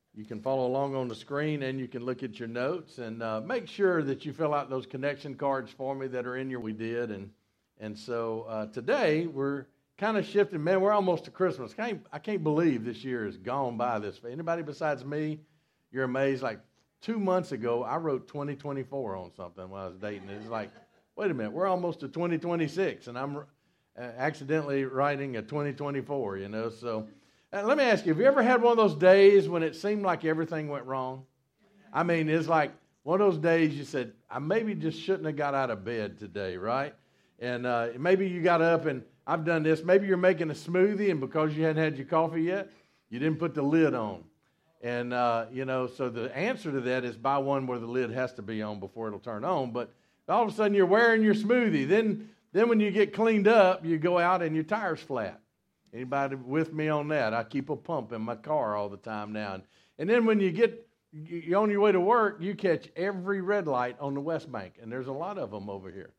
You can follow along on the screen, and you can look at your notes, and make sure that you fill out those connection cards for me that are in your. We did, and so today we're kind of shifting. Man, we're almost to Christmas. I can't believe this year has gone by this. Anybody besides me, you're amazed. Like 2 months ago, I wrote 2024 on something when I was dating. It's like, wait a minute, we're almost to 2026, and I'm accidentally writing a 2024. So. Let me ask you, have you ever had one of those days when it seemed like everything went wrong? I mean, it's like one of those days you said, I maybe just shouldn't have got out of bed today, right? And maybe you got up, and I've done this. Maybe you're making a smoothie, and because you hadn't had your coffee yet, you didn't put the lid on. And, so the answer to that is buy one where the lid has to be on before it'll turn on. But all of a sudden you're wearing your smoothie. Then when you get cleaned up, you go out and your tire's flat. Anybody with me on that? I keep a pump in my car all the time now. And then when you're on your way to work, you catch every red light on the West Bank, and there's a lot of them over here.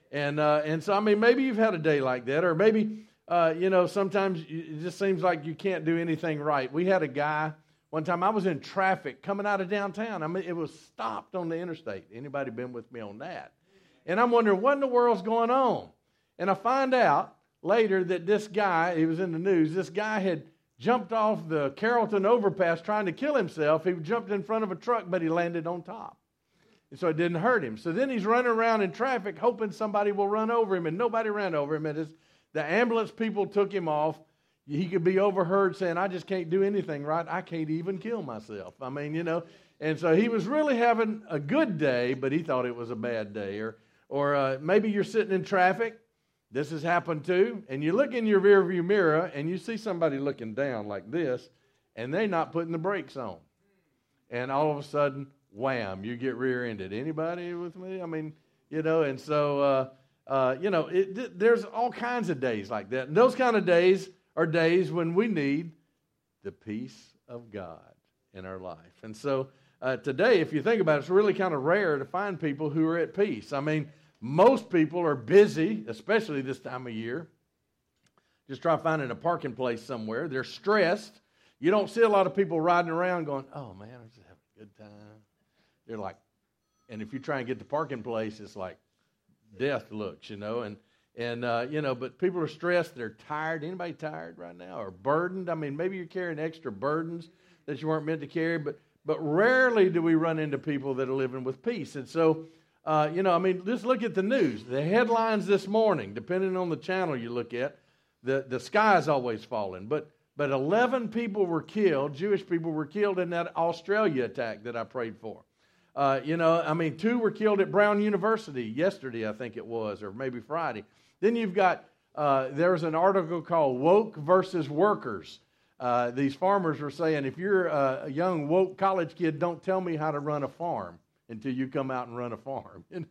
And so, I mean, maybe you've had a day like that, or maybe, sometimes it just seems like you can't do anything right. We had a guy, one time I was in traffic coming out of downtown. I mean, it was stopped on the interstate. Anybody been with me on that? And I'm wondering, what in the world's going on? And I find out later that this guy, he was in the news, this guy had jumped off the Carrollton overpass trying to kill himself. He jumped in front of a truck, but he landed on top. And so it didn't hurt him. So then he's running around in traffic hoping somebody will run over him, and nobody ran over him. And the ambulance people took him off. He could be overheard saying, I just can't do anything right. I can't even kill myself. I mean, And so he was really having a good day, but he thought it was a bad day. Or maybe you're sitting in traffic. This has happened too, and you look in your rearview mirror and you see somebody looking down like this, and they're not putting the brakes on. And all of a sudden, wham, you get rear-ended. Anybody with me? I mean, and so, there's all kinds of days like that. And those kind of days are days when we need the peace of God in our life. And so today, if you think about it, it's really kind of rare to find people who are at peace. I mean, most people are busy, especially this time of year, just try finding a parking place somewhere. They're stressed. You don't see a lot of people riding around going, oh, man, I'm just having a good time. They're like, and if you try and get the parking place, it's like death looks, but people are stressed. They're tired. Anybody tired right now or burdened? I mean, maybe you're carrying extra burdens that you weren't meant to carry, but rarely do we run into people that are living with peace. And so, just look at the news. The headlines this morning, depending on the channel you look at, the sky is always falling. But 11 people were killed, Jewish people were killed in that Australia attack that I prayed for. 2 were killed at Brown University yesterday, I think it was, or maybe Friday. Then you've got, there's an article called Woke versus Workers. These farmers were saying, if you're a young woke college kid, don't tell me how to run a farm until you come out and run a farm, and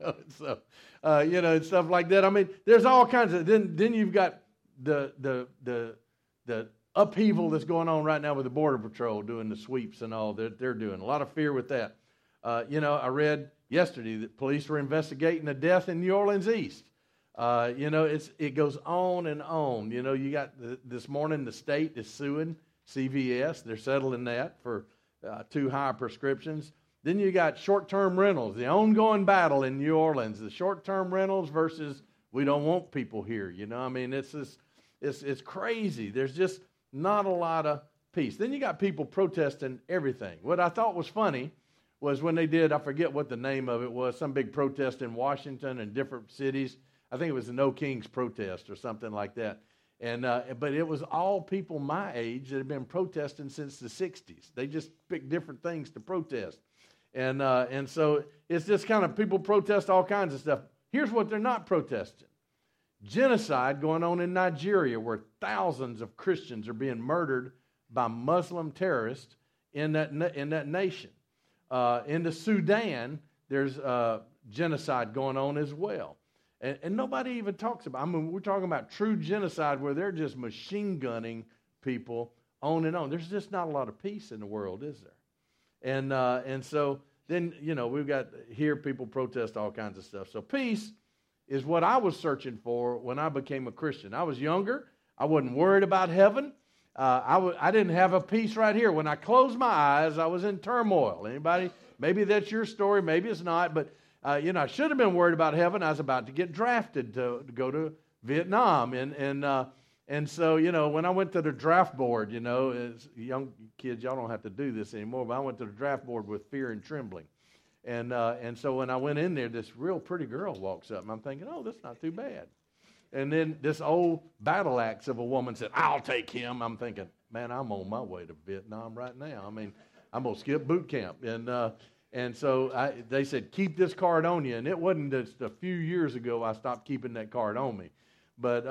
stuff like that. I mean, there's all kinds of. Then you've got the upheaval that's going on right now with the Border Patrol doing the sweeps and all that they're doing. A lot of fear with that. I read yesterday that police were investigating a death in New Orleans East. It goes on and on. You got this morning the state is suing CVS. They're settling that for too high prescriptions. Then you got short-term rentals, the ongoing battle in New Orleans, the short-term rentals versus we don't want people here. It's crazy. There's just not a lot of peace. Then you got people protesting everything. What I thought was funny was when they did, I forget what the name of it was, some big protest in Washington and different cities. I think it was the No Kings protest or something like that. And but it was all people my age that had been protesting since the 60s. They just picked different things to protest. And so it's just kind of people protest all kinds of stuff. Here's what they're not protesting. Genocide going on in Nigeria where thousands of Christians are being murdered by Muslim terrorists in that nation. In the Sudan, there's genocide going on as well. And nobody even talks about it. I mean, we're talking about true genocide where they're just machine gunning people on and on. There's just not a lot of peace in the world, is there? And so then, we've got here people protest all kinds of stuff. So peace is what I was searching for when I became a Christian. I was younger. I wasn't worried about heaven. I didn't have a peace right here. When I closed my eyes, I was in turmoil. Anybody? Maybe that's your story. Maybe it's not. But, I should have been worried about heaven. I was about to get drafted to go to Vietnam. And so, when I went to the draft board, as young kids, y'all don't have to do this anymore, but I went to the draft board with fear and trembling. And so when I went in there, this real pretty girl walks up, and I'm thinking, oh, that's not too bad. And then this old battle axe of a woman said, I'll take him. I'm thinking, man, I'm on my way to Vietnam right now. I mean, I'm going to skip boot camp. And so they said, keep this card on you. And it wasn't just a few years ago I stopped keeping that card on me. But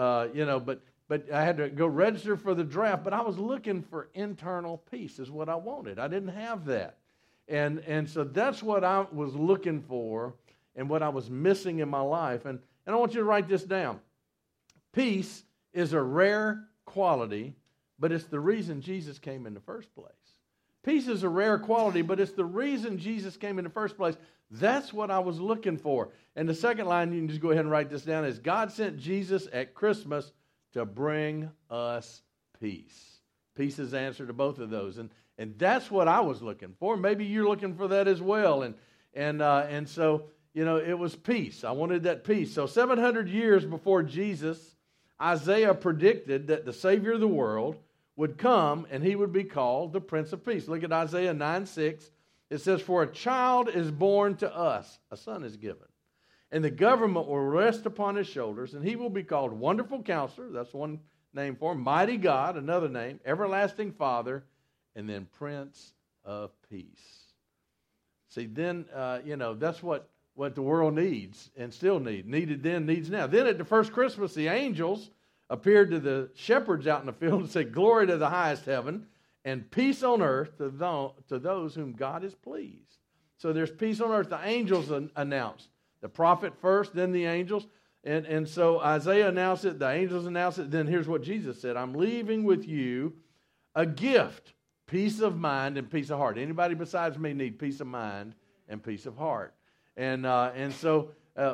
I had to go register for the draft. But I was looking for internal peace is what I wanted. I didn't have that. And so that's what I was looking for and what I was missing in my life. And I want you to write this down. Peace is a rare quality, but it's the reason Jesus came in the first place. Peace is a rare quality, but it's the reason Jesus came in the first place. That's what I was looking for. And the second line, you can just go ahead and write this down, is God sent Jesus at Christmas to bring us peace. Peace is the answer to both of those. And that's what I was looking for. Maybe you're looking for that as well. And so, it was peace. I wanted that peace. So 700 years before Jesus, Isaiah predicted that the Savior of the world would come and he would be called the Prince of Peace. Look at Isaiah 9:6. It says, for a child is born to us, a son is given, and the government will rest upon his shoulders, and he will be called Wonderful Counselor, that's one name for him, Mighty God, another name, Everlasting Father, and then Prince of Peace. See, then, that's what the world needs and still needed then, needs now. Then at the first Christmas, the angels appeared to the shepherds out in the field and said, glory to the highest heaven and peace on earth to those whom God is pleased. So there's peace on earth. The angels announced. The prophet first, then the angels. And so Isaiah announced it, the angels announced it. Then here's what Jesus said, I'm leaving with you a gift, peace of mind and peace of heart. Anybody besides me need peace of mind and peace of heart. And so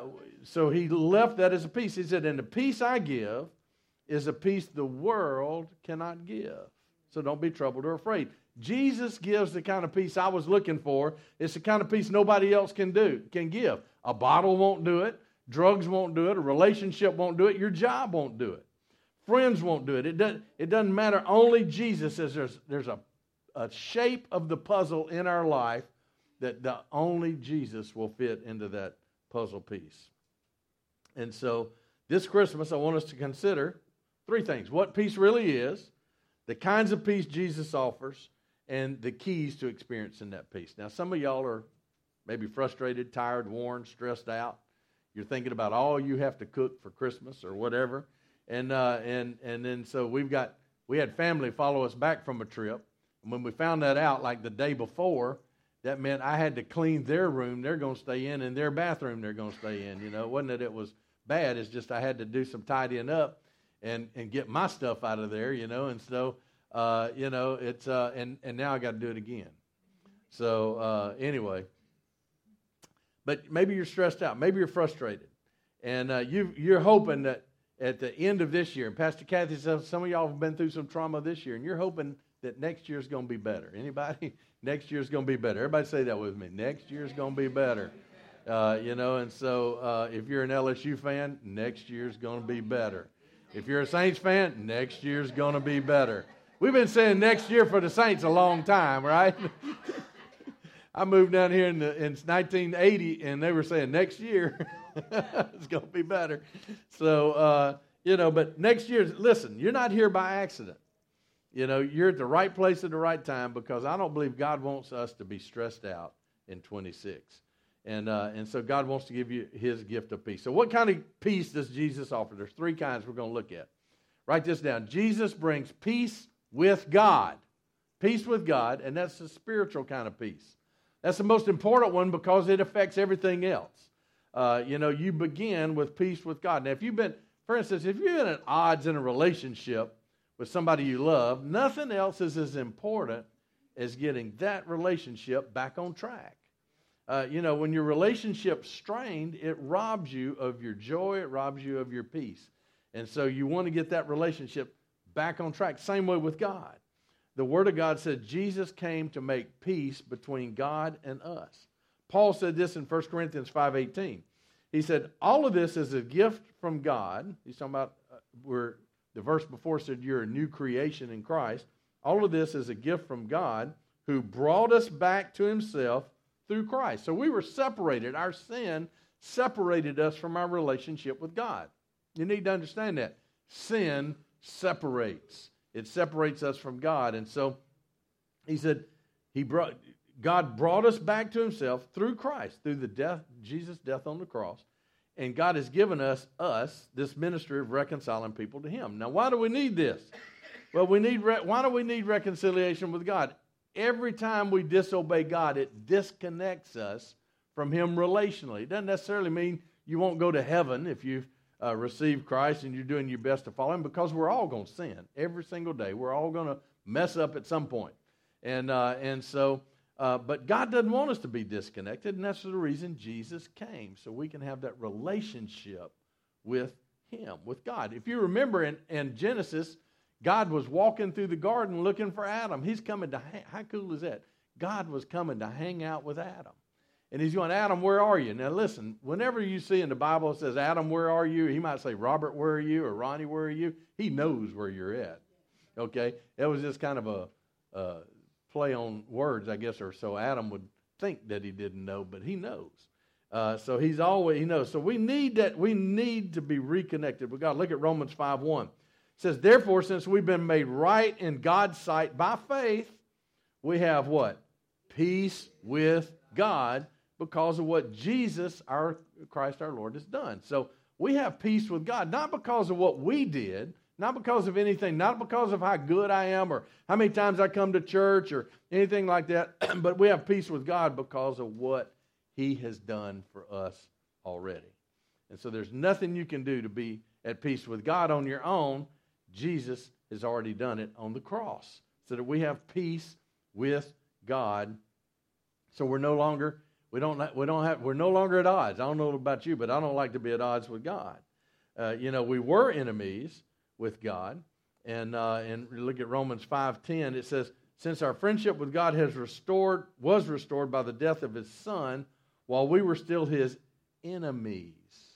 he left that as a peace. He said, and the peace I give is a peace the world cannot give. So don't be troubled or afraid. Jesus gives the kind of peace I was looking for. It's the kind of peace nobody else can give. A bottle won't do it. Drugs won't do it. A relationship won't do it. Your job won't do it. Friends won't do it. It doesn't matter. Only Jesus says there's a shape of the puzzle in our life that only Jesus will fit into that puzzle piece. And so this Christmas, I want us to consider three things. What peace really is, the kinds of peace Jesus offers, and the keys to experiencing that peace. Now, some of y'all are maybe frustrated, tired, worn, stressed out. You're thinking about all you have to cook for Christmas or whatever. And then so we had family follow us back from a trip. And when we found that out, like the day before, that meant I had to clean their room they're going to stay in and their bathroom they're going to stay in. It wasn't that it was bad. It's just I had to do some tidying up and get my stuff out of there, And so, it's and now I got to do it again. So anyway, but maybe you're stressed out. Maybe you're frustrated, and you're hoping that at the end of this year, and Pastor Kathy says some of y'all have been through some trauma this year, and you're hoping that next year's going to be better. Anybody? Next year's going to be better. Everybody say that with me. Next year's going to be better. And so if you're an LSU fan, next year's going to be better. If you're a Saints fan, next year's going to be better. We've been saying next year for the Saints a long time, right? I moved down here in 1980, and they were saying next year it's going to be better. So, but next year, listen, you're not here by accident. You're at the right place at the right time, because I don't believe God wants us to be stressed out in 26. And so God wants to give you his gift of peace. So what kind of peace does Jesus offer? There's three kinds we're going to look at. Write this down. Jesus brings peace with God. Peace with God, and that's the spiritual kind of peace. That's the most important one because it affects everything else. You begin with peace with God. Now, for instance, if you're at odds in a relationship with somebody you love, nothing else is as important as getting that relationship back on track. When your relationship's strained, it robs you of your joy, it robs you of your peace. And so you want to get that relationship back on track. Same way with God. The Word of God said Jesus came to make peace between God and us. Paul said this in 1 Corinthians 5:18. He said, all of this is a gift from God. He's talking about where the verse before said you're a new creation in Christ. All of this is a gift from God who brought us back to himself through Christ. So we were separated. Our sin separated us from our relationship with God. You need to understand that. Sin separates. It separates us from God. And so he said God brought us back to himself through Christ, through the death, Jesus' death on the cross. And God has given us this ministry of reconciling people to him. Now, why do we need this? Well, why do we need reconciliation with God? Every time we disobey God, it disconnects us from him relationally. It doesn't necessarily mean you won't go to heaven if you've received Christ and you're doing your best to follow him, because we're all going to sin every single day. We're all going to mess up at some point. But God doesn't want us to be disconnected, and that's the reason Jesus came, so we can have that relationship with him, with God. If you remember in Genesis, God was walking through the garden looking for Adam. He's coming to, how cool is that? God was coming to hang out with Adam. And he's going, Adam, where are you? Now listen, whenever you see in the Bible it says, Adam, where are you? He might say, Robert, where are you? Or Ronnie, where are you? He knows where you're at. Okay? It was just kind of a play on words, I guess, or so Adam would think that he didn't know, but he knows. So he knows. So we need to be reconnected with God. Look at Romans 5:1. It says, therefore, since we've been made right in God's sight by faith, we have what? Peace with God because of what Jesus, our Christ our Lord, has done. So we have peace with God, not because of what we did, not because of anything, not because of how good I am or how many times I come to church or anything like that, but we have peace with God because of what he has done for us already. And so there's nothing you can do to be at peace with God on your own. Jesus has already done it on the cross so that we have peace with God. So we're no longer at odds. I don't know about you, but I don't like to be at odds with God. We were enemies with God, and look at Romans 5:10. It says, since our friendship with God was restored by the death of his Son, while we were still his enemies.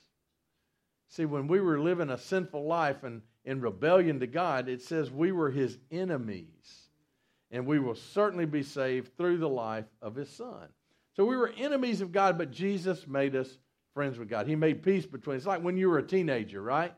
See, when we were living a sinful life and in rebellion to God, it says we were his enemies. And we will certainly be saved through the life of his Son. So we were enemies of God, but Jesus made us friends with God. He made peace between us. It's like when you were a teenager, right?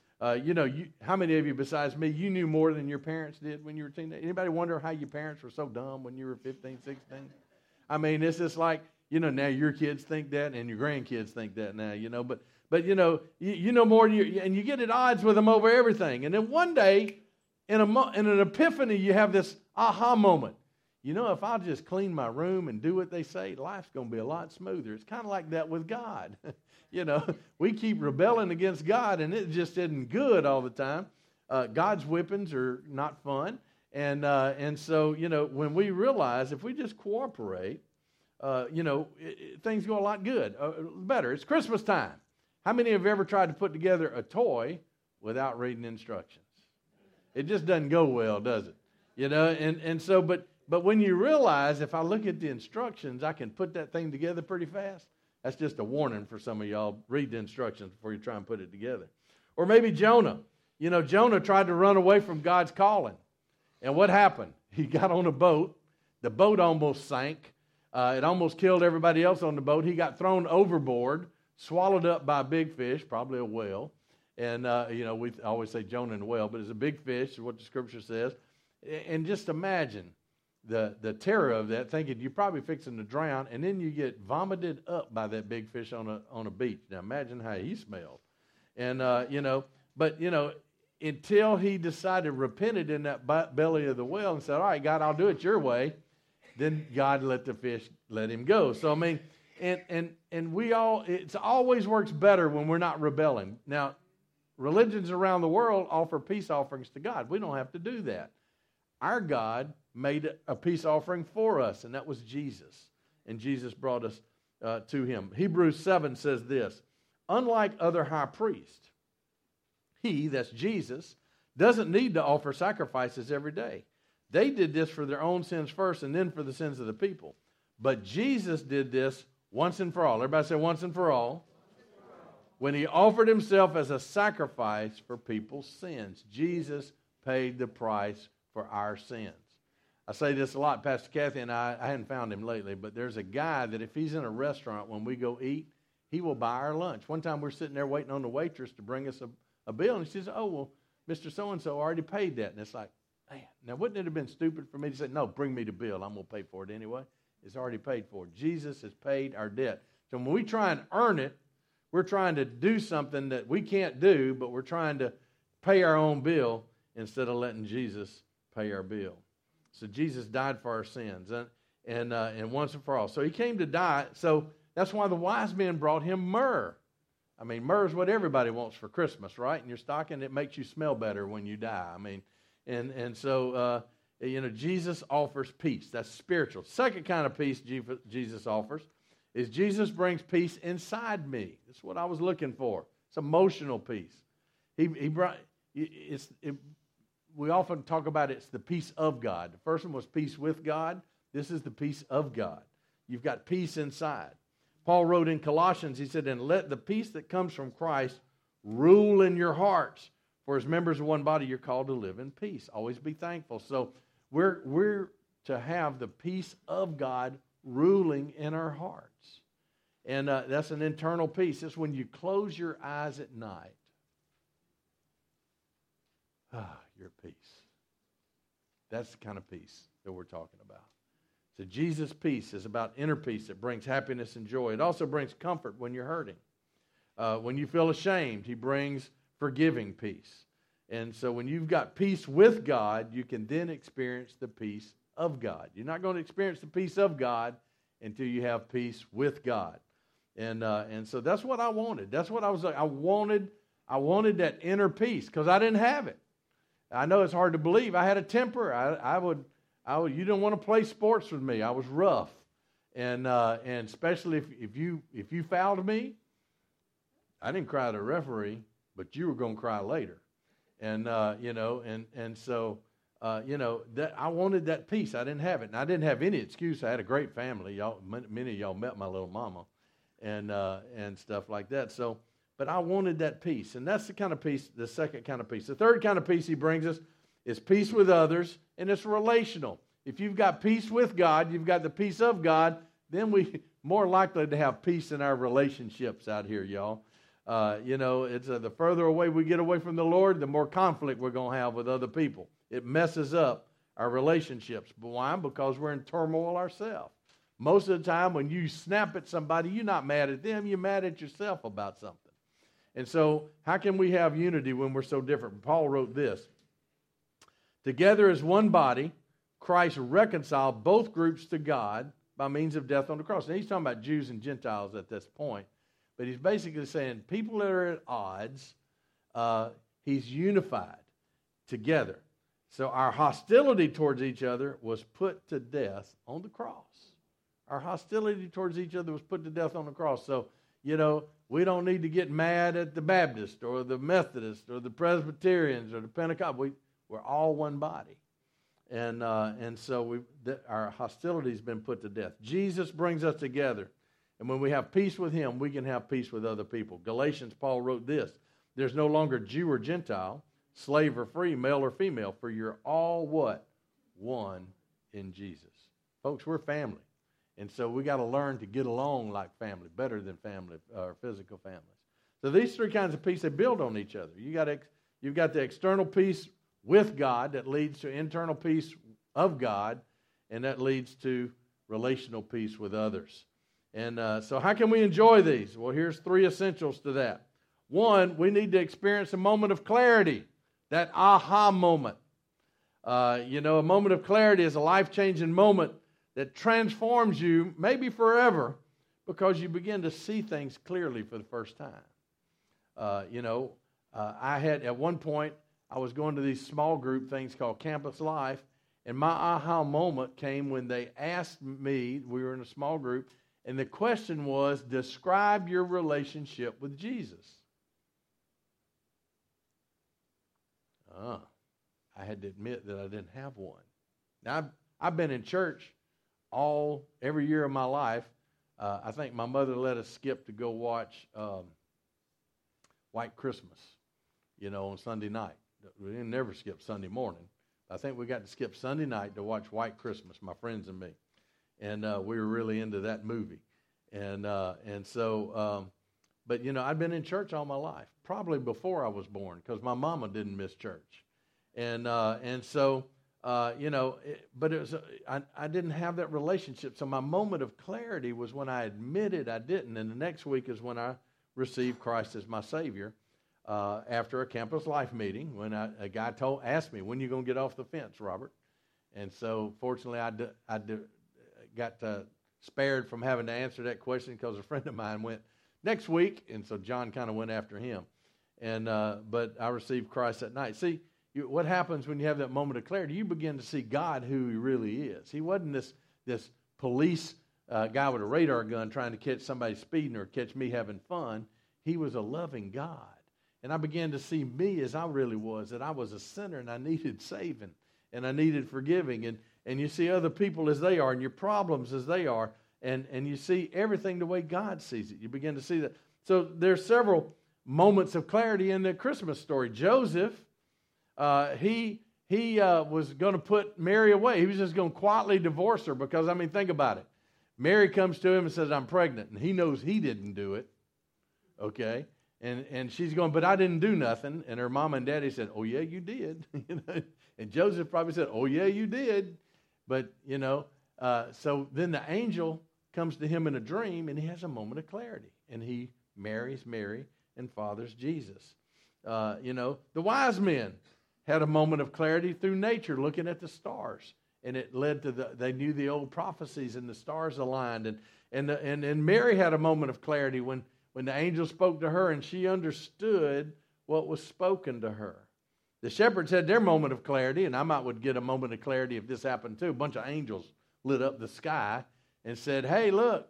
How many of you besides me, you knew more than your parents did when you were a teenager? Anybody wonder how your parents were so dumb when you were 15, 16? I mean, it's just like, now your kids think that and your grandkids think that now, But you know more, and you get at odds with them over everything. And then one day, in an epiphany, you have this aha moment. If I just clean my room and do what they say, life's going to be a lot smoother. It's kind of like that with God. We keep rebelling against God, and it just isn't good all the time. God's whippings are not fun. And so, when we realize if we just cooperate, things go a lot better. It's Christmas time. How many have ever tried to put together a toy without reading instructions? It just doesn't go well, does it? But when you realize if I look at the instructions, I can put that thing together pretty fast. That's just a warning for some of y'all. Read the instructions before you try and put it together. Or maybe Jonah. Jonah tried to run away from God's calling. And what happened? He got on a boat. The boat almost sank. It almost killed everybody else on the boat. He got thrown overboard, swallowed up by a big fish, probably a whale. And, we always say Jonah and a whale, but it's a big fish, is what the scripture says. And just imagine the terror of that, thinking you're probably fixing to drown, and then you get vomited up by that big fish on a beach. Now imagine how he smelled. And, until he decided, repented in that belly of the whale and said, all right, God, I'll do it your way, then God let the fish let him go. So, I mean, and it always works better when we're not rebelling. Now, religions around the world offer peace offerings to God. We don't have to do that. Our God made a peace offering for us, and that was Jesus. And Jesus brought us to him. Hebrews 7 says this, unlike other high priests, he, that's Jesus, doesn't need to offer sacrifices every day. They did this for their own sins first and then for the sins of the people. But Jesus did this once and for all. Everybody say once and for all. When he offered himself as a sacrifice for people's sins. Jesus paid the price for our sins. I say this a lot. Pastor Kathy and I hadn't found him lately, but there's a guy that if he's in a restaurant when we go eat, he will buy our lunch. One time we're sitting there waiting on the waitress to bring us a bill, and she says, oh, well, Mr. So-and-so already paid that. And it's like, man, now wouldn't it have been stupid for me to say, no, bring me the bill. I'm going to pay for it anyway. It's already paid for. Jesus has paid our debt. So when we try and earn it, we're trying to do something that we can't do, but we're trying to pay our own bill instead of letting Jesus pay our bill. So Jesus died for our sins and once and for all. So he came to die. So that's why the wise men brought him myrrh. I mean, myrrh is what everybody wants for Christmas, right? In your stocking, it makes you smell better when you die. I mean, and so Jesus offers peace. That's spiritual. Second kind of peace Jesus offers is Jesus brings peace inside me. That's what I was looking for. It's emotional peace. We often talk about it's the peace of God. The first one was peace with God. This is the peace of God. You've got peace inside. Paul wrote in Colossians, he said, and let the peace that comes from Christ rule in your hearts. For as members of one body, you're called to live in peace. Always be thankful. So we're to have the peace of God ruling in our hearts. And that's an internal peace. It's when you close your eyes at night. Your peace. That's the kind of peace that we're talking about. So Jesus' peace is about inner peace. It brings happiness and joy. It also brings comfort when you're hurting. When you feel ashamed, he brings forgiving peace. And so when you've got peace with God, you can then experience the peace of God. You're not going to experience the peace of God until you have peace with God. And so that's what I wanted. That's what I was like. I wanted that inner peace because I didn't have it. I know it's hard to believe. I had a temper. I would. You didn't want to play sports with me. I was rough, and especially if you fouled me, I didn't cry to the referee, but you were going to cry later, and so that I wanted that peace. I didn't have it, and I didn't have any excuse. I had a great family. Many of y'all met my little mama, and stuff like that. So. But I wanted that peace, and that's the kind of peace, the second kind of peace. The third kind of peace he brings us is peace with others, and it's relational. If you've got peace with God, you've got the peace of God, then we more likely to have peace in our relationships out here, y'all. It's the further away we get away from the Lord, the more conflict we're going to have with other people. It messes up our relationships. But why? Because we're in turmoil ourselves. Most of the time when you snap at somebody, you're not mad at them, you're mad at yourself about something. And so, how can we have unity when we're so different? Paul wrote this. Together as one body, Christ reconciled both groups to God by means of death on the cross. Now, he's talking about Jews and Gentiles at this point. But he's basically saying people that are at odds, he's unified together. So our hostility towards each other was put to death on the cross. Our hostility towards each other was put to death on the cross. So, we don't need to get mad at the Baptist or the Methodist or the Presbyterians or the Pentecost. We're all one body. And so our hostility has been put to death. Jesus brings us together. And when we have peace with him, we can have peace with other people. Galatians, Paul wrote this. There's no longer Jew or Gentile, slave or free, male or female, for you're all what? One in Jesus. Folks, we're family. And so we got to learn to get along like family, better than family or physical families. So these three kinds of peace, they build on each other. You've got the external peace with God that leads to internal peace of God, and that leads to relational peace with others. And so how can we enjoy these? Well, here's three essentials to that. One, we need to experience a moment of clarity, that aha moment. A moment of clarity is a life-changing moment that transforms you, maybe forever, because you begin to see things clearly for the first time. I had, at one point, I was going to these small group things called Campus Life, and my aha moment came when they asked me, we were in a small group, and the question was, describe your relationship with Jesus. I had to admit that I didn't have one. Now, I've been in church every year of my life. I think my mother let us skip to go watch White Christmas, on Sunday night. We didn't never skip Sunday morning. I think we got to skip Sunday night to watch White Christmas, my friends and me. And we were really into that movie. And so, but, I'd been in church all my life, probably before I was born, because my mama didn't miss church. And so, but it was, I didn't have that relationship. So my moment of clarity was when I admitted I didn't. And the next week is when I received Christ as my Savior after a campus life meeting, when a guy asked me, when are you going to get off the fence, Robert? And so fortunately I got spared from having to answer that question because a friend of mine went next week, and so John kind of went after him. And but I received Christ that night. See, what happens when you have that moment of clarity? You begin to see God who He really is. He wasn't this police guy with a radar gun trying to catch somebody speeding or catch me having fun. He was a loving God. And I began to see me as I really was, that I was a sinner and I needed saving and I needed forgiving. And you see other people as they are and your problems as they are. And you see everything the way God sees it. You begin to see that. So there's several moments of clarity in the Christmas story. Joseph, he was going to put Mary away. He was just going to quietly divorce her because, think about it. Mary comes to him and says, I'm pregnant. And he knows he didn't do it. Okay? And she's going, but I didn't do nothing. And her mom and daddy said, oh, yeah, you did. And Joseph probably said, oh, yeah, you did. But, so then the angel comes to him in a dream, and he has a moment of clarity. And he marries Mary and fathers Jesus. The wise men had a moment of clarity through nature, looking at the stars. And it led to they knew the old prophecies, and the stars aligned. And Mary had a moment of clarity when the angel spoke to her, and she understood what was spoken to her. The shepherds had their moment of clarity, and I would get a moment of clarity if this happened too. A bunch of angels lit up the sky and said, hey, look,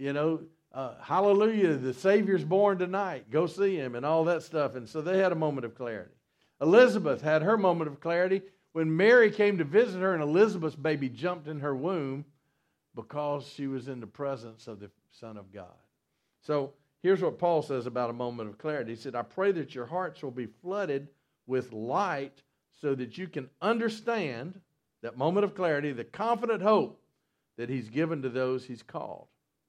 hallelujah, the Savior's born tonight. Go see Him and all that stuff. And so they had a moment of clarity. Elizabeth had her moment of clarity when Mary came to visit her, and Elizabeth's baby jumped in her womb because she was in the presence of the Son of God. So here's what Paul says about a moment of clarity. He said, I pray that your hearts will be flooded with light so that you can understand that moment of clarity, the confident hope that He's given to those He's called,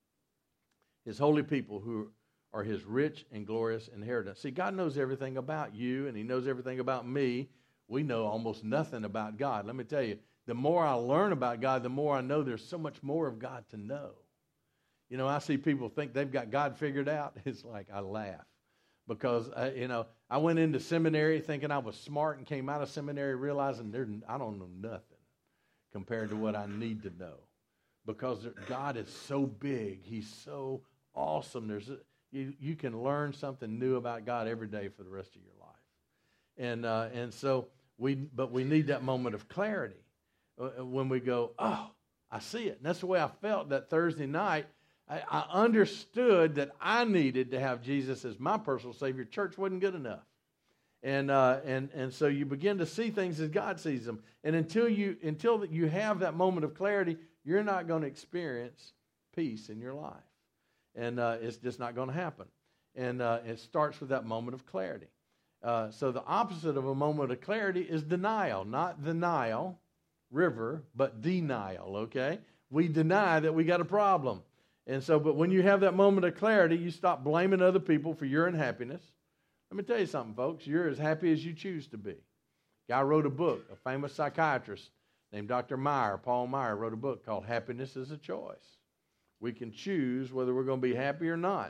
His holy people who are His rich and glorious inheritance. See, God knows everything about you, and He knows everything about me. We know almost nothing about God. Let me tell you, the more I learn about God, the more I know there's so much more of God to know. I see people think they've got God figured out. It's like I laugh because, I went into seminary thinking I was smart and came out of seminary realizing I don't know nothing compared to what I need to know, because God is so big. He's so awesome. You can learn something new about God every day for the rest of your life. And so we need that moment of clarity when we go, oh, I see it. And that's the way I felt that Thursday night. I understood that I needed to have Jesus as my personal Savior. Church wasn't good enough. And so you begin to see things as God sees them. And until you have that moment of clarity, you're not going to experience peace in your life. And it's just not going to happen. And it starts with that moment of clarity. So the opposite of a moment of clarity is denial. Not the Nile River, but denial, okay? We deny that we got a problem. And so, but when you have that moment of clarity, you stop blaming other people for your unhappiness. Let me tell you something, folks. You're as happy as you choose to be. Guy wrote a book, a famous psychiatrist named Dr. Meyer, Paul Meyer, wrote a book called Happiness is a Choice. We can choose whether we're going to be happy or not.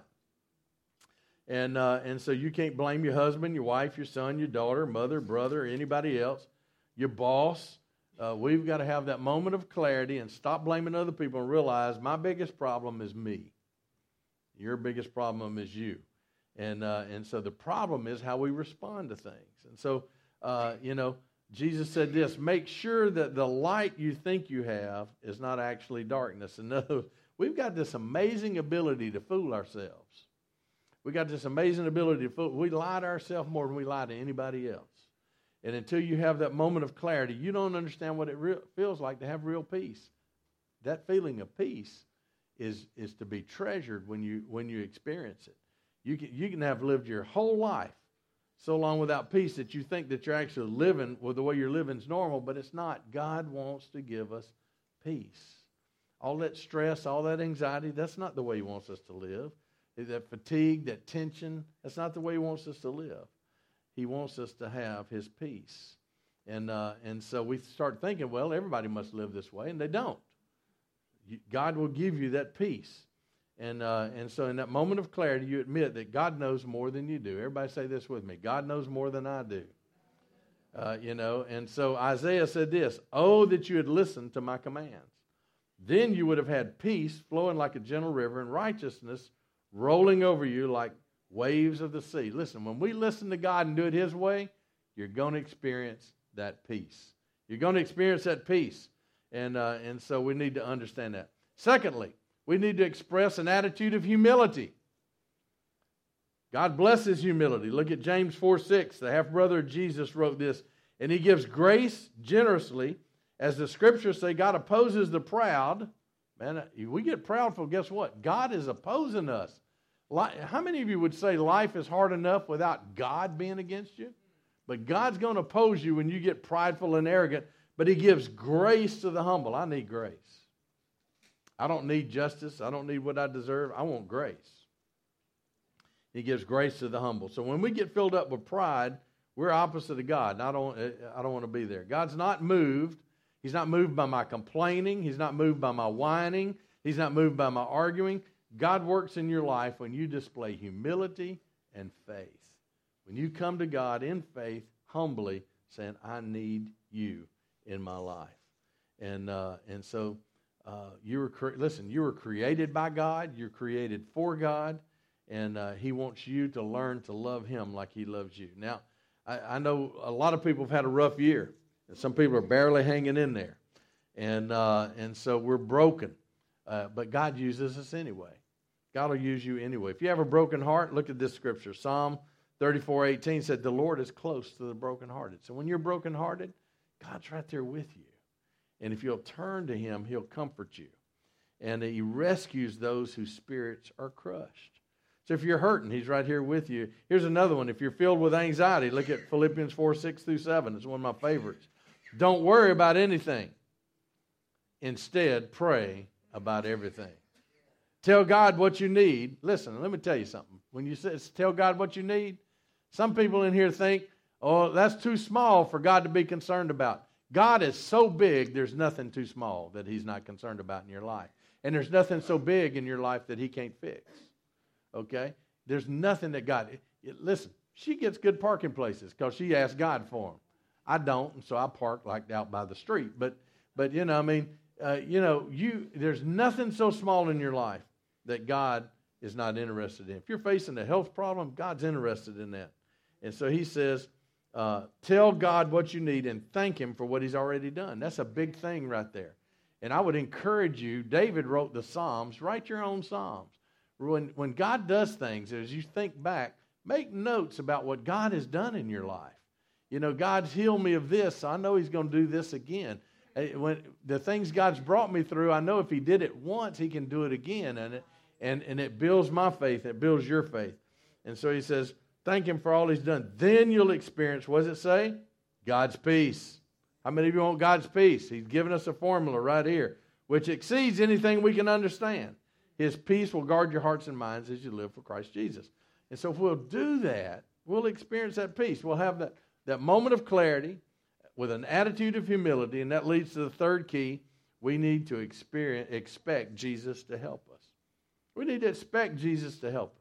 And so you can't blame your husband, your wife, your son, your daughter, mother, brother, or anybody else, your boss. We've got to have that moment of clarity and stop blaming other people and realize my biggest problem is me. Your biggest problem is you. And so the problem is how we respond to things. And so, Jesus said this, make sure that the light you think you have is not actually darkness. And we've got this amazing ability to fool ourselves. We got this amazing ability to fool. We lie to ourselves more than we lie to anybody else. And until you have that moment of clarity, you don't understand what it feels like to have real peace. That feeling of peace is to be treasured when you experience it. You can have lived your whole life so long without peace that you think that you're actually living, well, the way you're living is normal, but it's not. God wants to give us peace. All that stress, all that anxiety, that's not the way He wants us to live. That fatigue, that tension, that's not the way He wants us to live. He wants us to have His peace. And so we start thinking, well, everybody must live this way, and they don't. God will give you that peace. And so in that moment of clarity, you admit that God knows more than you do. Everybody say this with me. God knows more than I do. And so Isaiah said this, "Oh, that you had listened to my commands. Then you would have had peace flowing like a gentle river and righteousness rolling over you like waves of the sea." Listen, when we listen to God and do it His way, you're going to experience that peace. You're going to experience that peace. And so we need to understand that. Secondly, we need to express an attitude of humility. God blesses humility. Look at James 4:6. The half-brother of Jesus wrote this, "And He gives grace generously. As the Scriptures say, God opposes the proud." Man, we get proudful. Guess what? God is opposing us. How many of you would say life is hard enough without God being against you? But God's going to oppose you when you get prideful and arrogant. But He gives grace to the humble. I need grace. I don't need justice. I don't need what I deserve. I want grace. He gives grace to the humble. So when we get filled up with pride, we're opposite of God. And I don't want to be there. God's not moved. He's not moved by my complaining. He's not moved by my whining. He's not moved by my arguing. God works in your life when you display humility and faith. When you come to God in faith, humbly, saying, "I need you in my life." And so you were created by God. You're created for God. And He wants you to learn to love Him like He loves you. Now, I know a lot of people have had a rough year. And some people are barely hanging in there. And so we're broken. But God uses us anyway. God will use you anyway. If you have a broken heart, look at this scripture. Psalm 34:18 said, "The Lord is close to the brokenhearted." So when you're brokenhearted, God's right there with you. And if you'll turn to Him, He'll comfort you. And He rescues those whose spirits are crushed. So if you're hurting, He's right here with you. Here's another one. If you're filled with anxiety, look at Philippians 4:6-7. It's one of my favorites. "Don't worry about anything. Instead, pray about everything." Tell God what you need. Listen, let me tell you something. When you say tell God what you need, some people in here think, "Oh, that's too small for God to be concerned about." God is so big, there's nothing too small that He's not concerned about in your life. And there's nothing so big in your life that He can't fix. Okay? There's nothing that God... Listen, she gets good parking places because she asked God for them. I don't, and so I park like out by the street. But there's nothing so small in your life that God is not interested in. If you're facing a health problem, God's interested in that. And so He says, tell God what you need and thank Him for what He's already done. That's a big thing right there. And I would encourage you, David wrote the Psalms, write your own Psalms. When God does things, as you think back, make notes about what God has done in your life. You know, God's healed me of this, so I know He's going to do this again. When the things God's brought me through, I know if He did it once, He can do it again. And it builds my faith. It builds your faith. And so He says, thank Him for all He's done. Then you'll experience, what does it say? God's peace. How many of you want God's peace? He's given us a formula right here, which exceeds anything we can understand. His peace will guard your hearts and minds as you live for Christ Jesus. And so if we'll do that, we'll experience that peace. We'll have that moment of clarity with an attitude of humility, and that leads to the third key. We need to expect Jesus to help us. We need to expect Jesus to help us.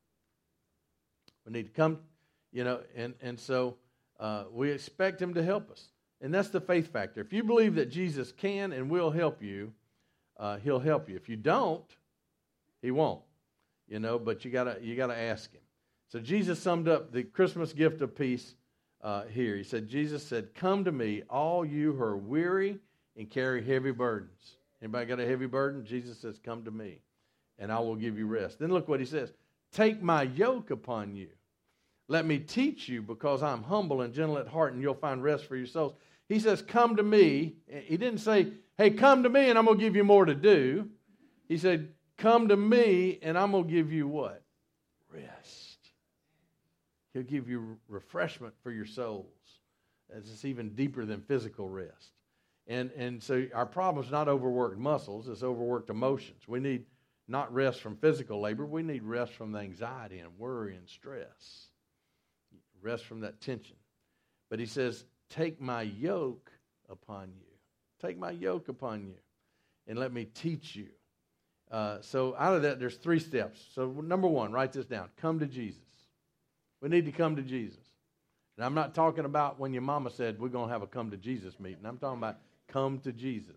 We need to come, and so we expect Him to help us. And that's the faith factor. If you believe that Jesus can and will help you, He'll help you. If you don't, He won't. But you gotta ask Him. So Jesus summed up the Christmas gift of peace here. Jesus said, "Come to me, all you who are weary and carry heavy burdens." Anybody got a heavy burden? Jesus says, "Come to me, and I will give you rest." Then look what He says. "Take my yoke upon you." Let me teach you, because I'm humble and gentle at heart, and you'll find rest for your souls. He says, come to me. He didn't say, hey, come to me and I'm going to give you more to do. He said, come to me and I'm going to give you what? Rest. He'll give you refreshment for your souls. It's even deeper than physical rest. And so our problem is not overworked muscles, it's overworked emotions. We need not rest from physical labor, we need rest from the anxiety and worry and stress. Rest from that tension. But he says, take my yoke upon you. Take my yoke upon you and let me teach you. So out of that, there's 3 steps. So number 1, write this down. Come to Jesus. We need to come to Jesus. And I'm not talking about when your mama said we're going to have a come to Jesus meeting. I'm talking about come to Jesus.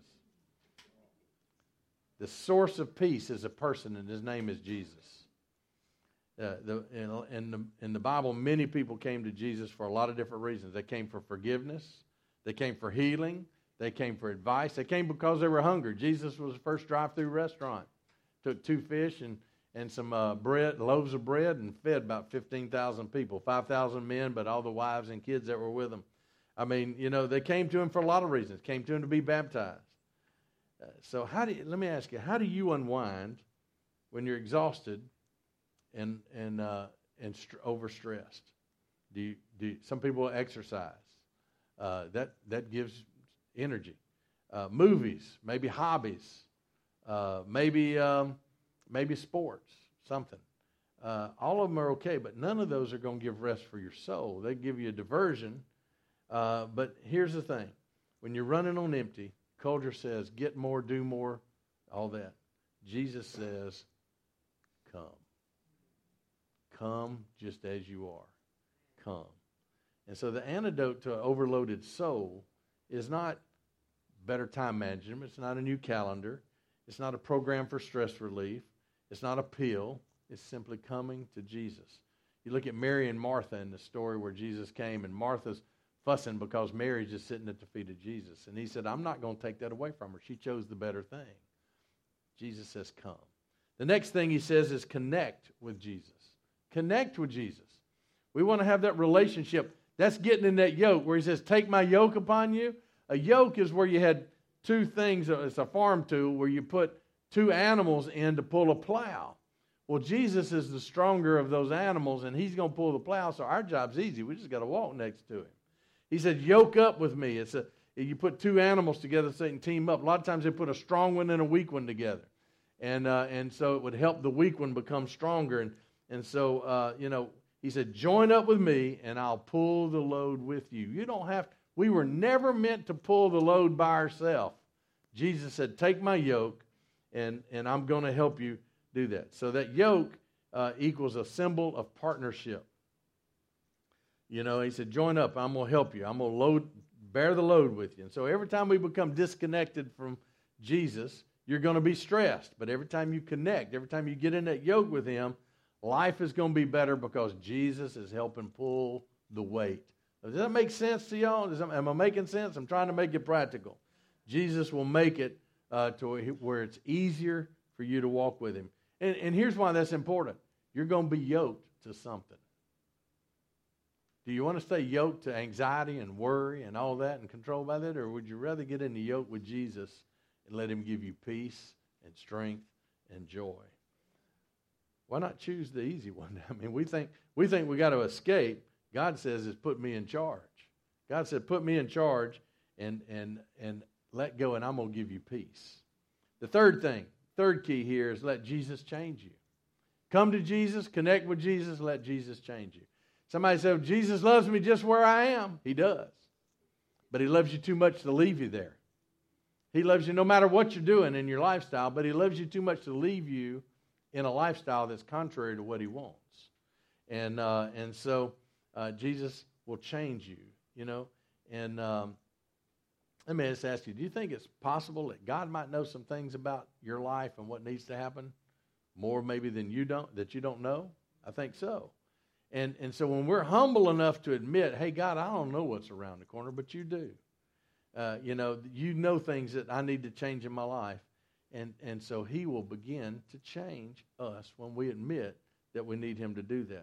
The source of peace is a person, and his name is Jesus. In the Bible, many people came to Jesus for a lot of different reasons. They came for forgiveness. They came for healing. They came for advice. They came because they were hungry. Jesus was the first drive-through restaurant. Took 2 fish and some loaves of bread, and fed about 15,000 people, 5,000 men, but all the wives and kids that were with them. I mean, they came to him for a lot of reasons. Came to him to be baptized. So let me ask you, how do you unwind when you're exhausted and overstressed? Some people exercise. That gives energy. Movies, maybe hobbies, maybe sports, something. All of them are okay, but none of those are going to give rest for your soul. They give you a diversion. But here's the thing. When you're running on empty, culture says, get more, do more, all that. Jesus says, come. Come just as you are. Come. And so the antidote to an overloaded soul is not better time management. It's not a new calendar. It's not a program for stress relief. It's not a pill. It's simply coming to Jesus. You look at Mary and Martha in the story where Jesus came, and Martha's fussing because Mary's just sitting at the feet of Jesus. And he said, I'm not going to take that away from her. She chose the better thing. Jesus says, come. The next thing he says is connect with Jesus. Connect with Jesus. We want to have that relationship. That's getting in that yoke where he says, take my yoke upon you. A yoke is where you had 2 things. It's a farm tool where you put 2 animals in to pull a plow. Well, Jesus is the stronger of those animals, and he's going to pull the plow, so our job's easy. We just got to walk next to him. He said, yoke up with me. You put 2 animals together so they can team up. A lot of times they put a strong one and a weak one together. And so it would help the weak one become stronger. And so, he said, join up with me, and I'll pull the load with you. You don't have to. We were never meant to pull the load by ourselves. Jesus said, take my yoke, and I'm going to help you do that. So that yoke equals a symbol of partnership. He said, join up. I'm going to help you. I'm going to bear the load with you. And so every time we become disconnected from Jesus, you're going to be stressed. But every time you connect, every time you get in that yoke with him, life is going to be better because Jesus is helping pull the weight. Does that make sense to y'all? Am I making sense? I'm trying to make it practical. Jesus will make it to where it's easier for you to walk with him. And here's why that's important. You're going to be yoked to something. Do you want to stay yoked to anxiety and worry and all that and controlled by that? Or would you rather get in the yoke with Jesus and let him give you peace and strength and joy? Why not choose the easy one? I mean, we think we got to escape. God says, "Is put me in charge." God said, "Put me in charge and let go, and I'm going to give you peace." The third key here is let Jesus change you. Come to Jesus, connect with Jesus, let Jesus change you. Somebody said, Jesus loves me just where I am. He does. But he loves you too much to leave you there. He loves you no matter what you're doing in your lifestyle, but he loves you too much to leave you in a lifestyle that's contrary to what he wants. And so Jesus will change you, And let me just ask you, do you think it's possible that God might know some things about your life and what needs to happen more maybe than you don't know? I think so. And so when we're humble enough to admit, hey, God, I don't know what's around the corner, but you do. You know things that I need to change in my life. And so he will begin to change us when we admit that we need him to do that.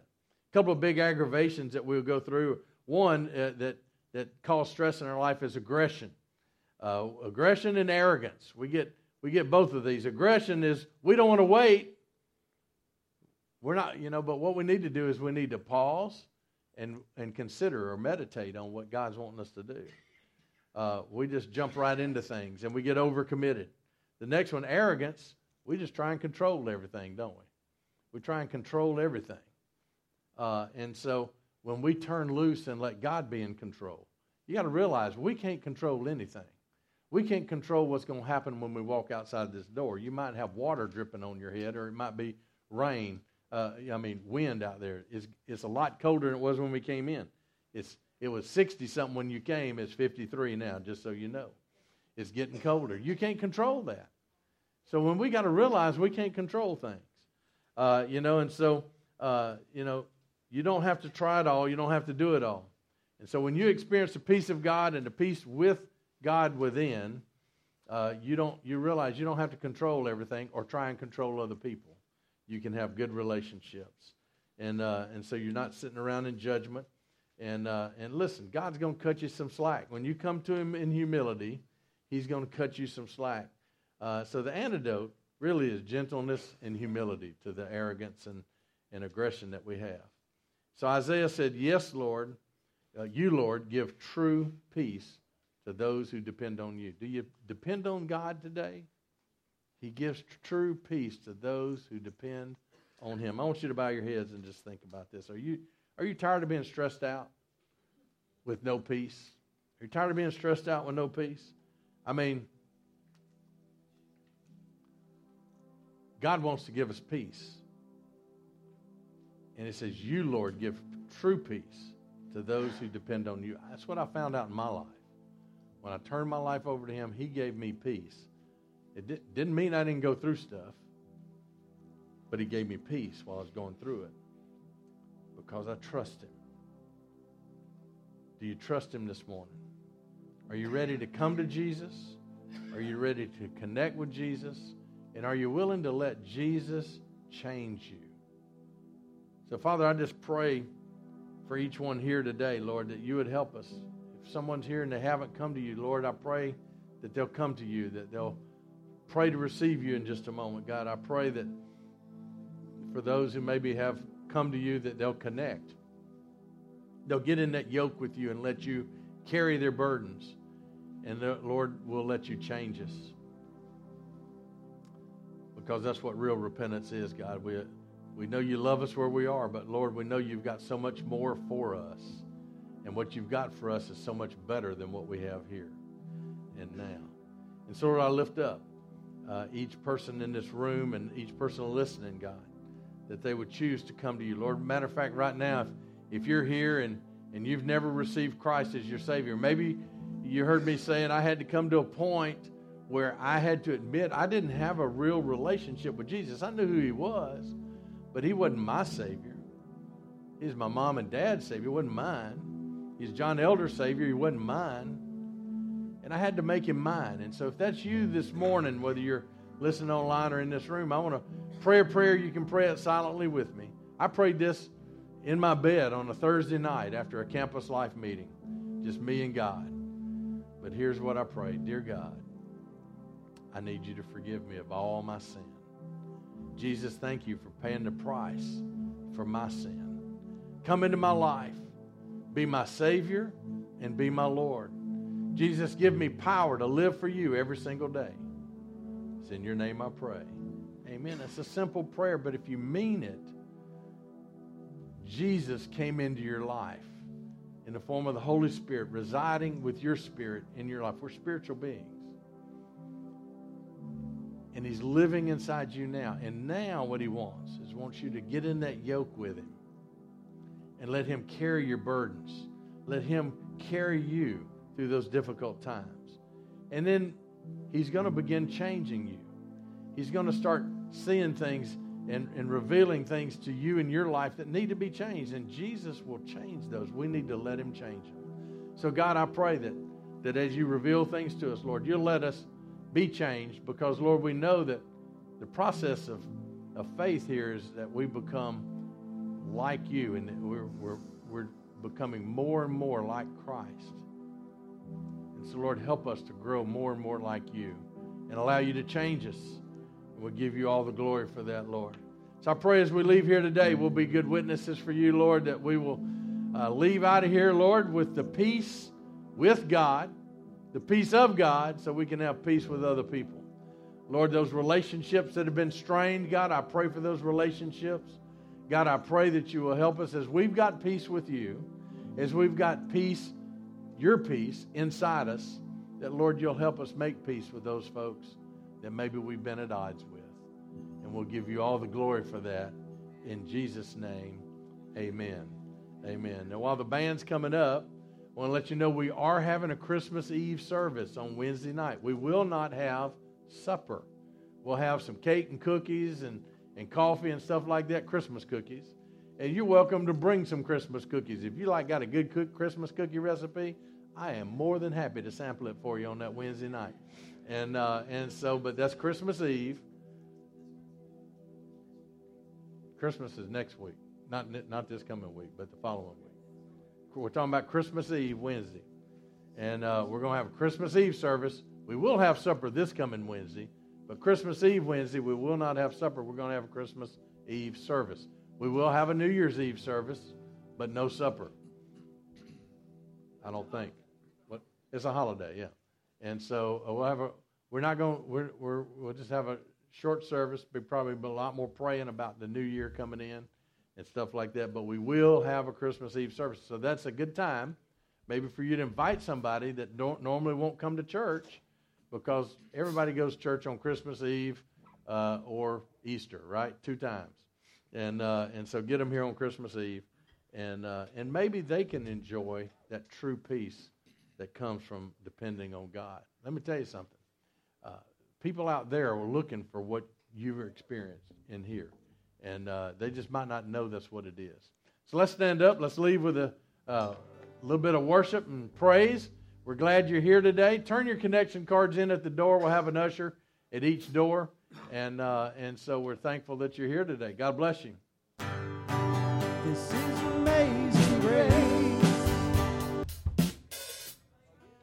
A couple of big aggravations that we'll go through. One that cause stress in our life is aggression. Aggression and arrogance. We get both of these. Aggression is we don't want to wait. We're not, but what we need to do is we need to pause and consider or meditate on what God's wanting us to do. We just jump right into things and we get overcommitted. The next one, arrogance, we just try and control everything, don't we? We try and control everything. And so when we turn loose and let God be in control, you got to realize we can't control anything. We can't control what's going to happen when we walk outside this door. You might have water dripping on your head, or it might be rain. Wind out there. It's a lot colder than it was when we came in. It was 60-something when you came. It's 53 now, just so you know. It's getting colder. You can't control that. So when we got to realize we can't control things, and so, you don't have to try it all. You don't have to do it all. And so when you experience the peace of God and the peace with God within, you realize you don't have to control everything or try and control other people. You can have good relationships. And so you're not sitting around in judgment. And listen, God's going to cut you some slack. When you come to Him in humility, He's going to cut you some slack. So the antidote really is gentleness and humility to the arrogance and aggression that we have. So Isaiah said, yes, Lord, you, Lord, give true peace to those who depend on you. Do you depend on God today? He gives true peace to those who depend on Him. I want you to bow your heads and just think about this. Are you tired of being stressed out with no peace? Are you tired of being stressed out with no peace? God wants to give us peace. And it says, you, Lord, give true peace to those who depend on you. That's what I found out in my life. When I turned my life over to Him, He gave me peace. It didn't mean I didn't go through stuff, but He gave me peace while I was going through it because I trust Him. Do you trust Him this morning? Are you ready to come to Jesus? Are you ready to connect with Jesus? And are you willing to let Jesus change you? So, Father, I just pray for each one here today, Lord, that you would help us. If someone's here and they haven't come to you, Lord, I pray that they'll come to you, that they'll pray to receive you in just a moment. God, I pray that for those who maybe have come to you, that they'll connect. They'll get in that yoke with you and let you carry their burdens. And the Lord will let you change us. Because that's what real repentance is, God. We know you love us where we are, but Lord, we know you've got so much more for us. And what you've got for us is so much better than what we have here and now. And so, Lord, I lift up each person in this room and each person listening, God, that they would choose to come to you. Lord, matter of fact, right now, if you're here and you've never received Christ as your Savior, maybe you heard me saying I had to come to a point where I had to admit I didn't have a real relationship with Jesus. I knew who He was, but He wasn't my Savior. He was my mom and dad's Savior. He wasn't mine. He's John Elder's Savior. He wasn't mine. And I had to make Him mine. And so if that's you this morning, whether you're listening online or in this room, I want to pray a prayer. You can pray it silently with me. I prayed this in my bed on a Thursday night after a campus life meeting. Just me and God. But here's what I prayed. Dear God, I need you to forgive me of all my sin. Jesus, thank you for paying the price for my sin. Come into my life. Be my Savior and be my Lord. Jesus, give me power to live for you every single day. It's in your name I pray. Amen. It's a simple prayer, but if you mean it, Jesus came into your life in the form of the Holy Spirit, residing with your spirit in your life. We're spiritual beings. And He's living inside you now. And now what He wants is wants you to get in that yoke with Him and let Him carry your burdens. Let Him carry you through those difficult times. And then He's going to begin changing you. He's going to start seeing things and revealing things to you in your life that need to be changed. And Jesus will change those. We need to let Him change them. So God, I pray that as you reveal things to us, Lord, you'll let us be changed, because, Lord, we know that the process of faith here is that we become like you, and we're becoming more and more like Christ. And so, Lord, help us to grow more and more like you and allow you to change us. And we'll give you all the glory for that, Lord. So I pray as we leave here today, we'll be good witnesses for you, Lord, that we will leave out of here, Lord, with the peace with God, the peace of God, so we can have peace with other people. Lord, those relationships that have been strained, God, I pray for those relationships. God, I pray that you will help us as we've got peace with you, as we've got peace, your peace inside us, that, Lord, you'll help us make peace with those folks that maybe we've been at odds with. And we'll give you all the glory for that. In Jesus' name, amen. Amen. Now, while the band's coming up, I want to let you know we are having a Christmas Eve service on Wednesday night. We will not have supper. We'll have some cake and cookies and coffee and stuff like that, Christmas cookies. And you're welcome to bring some Christmas cookies. If you got a good Christmas cookie recipe, I am more than happy to sample it for you on that Wednesday night. But that's Christmas Eve. Christmas is next week. Not this coming week, but the following week. We're talking about Christmas Eve Wednesday. And we're going to have a Christmas Eve service. We will have supper this coming Wednesday. But Christmas Eve Wednesday, we will not have supper. We're going to have a Christmas Eve service. We will have a New Year's Eve service, but no supper. I don't think. It's a holiday, yeah. And so we'll just have a short service. Be probably a lot more praying about the new year coming in and stuff like that. But we will have a Christmas Eve service. So that's a good time, maybe for you to invite somebody that normally won't come to church, because everybody goes to church on Christmas Eve or Easter, right? 2 times. And so get them here on Christmas Eve. And maybe they can enjoy that true peace that comes from depending on God. Let me tell you something. People out there are looking for what you've experienced in here. And they just might not know that's what it is. So let's stand up. Let's leave with a little bit of worship and praise. We're glad you're here today. Turn your connection cards in at the door. We'll have an usher at each door. And so we're thankful that you're here today. God bless you. This is amazing.